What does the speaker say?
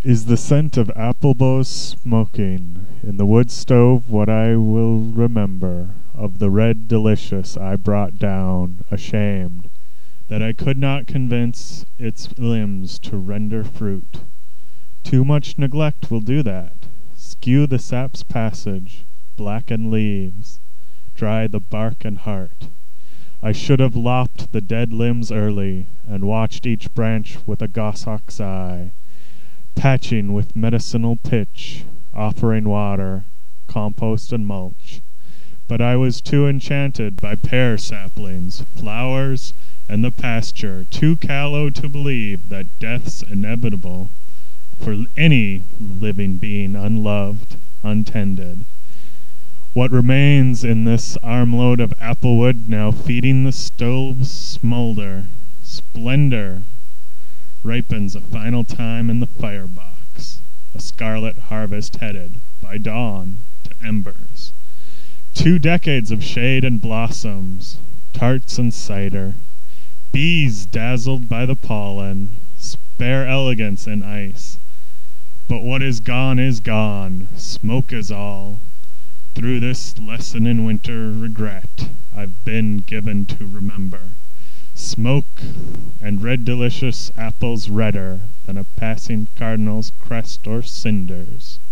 Is the scent of apple boughs smoking in the wood stove what I will remember of the red delicious I brought down, ashamed, that I could not convince its limbs to render fruit? Too much neglect will do that, skew the sap's passage, blacken leaves, dry the bark and heart. I should have lopped the dead limbs early, and watched each branch with a goshawk's eye, patching with medicinal pitch, offering water, compost and mulch. But I was too enchanted by pear saplings, flowers, and the pasture, too callow to believe that death's inevitable for any living being unloved, untended. What remains in this armload of applewood now feeding the stove's smolder, splendor, ripens a final time in the firebox, a scarlet harvest headed, by dawn, to embers. 2 decades of shade and blossoms, tarts and cider, bees dazzled by the pollen, spare elegance in ice. But what is gone, smoke is all. Through this lesson in winter regret I've been given to remember. Smoke and red delicious apples redder than a passing cardinal's crest or cinders.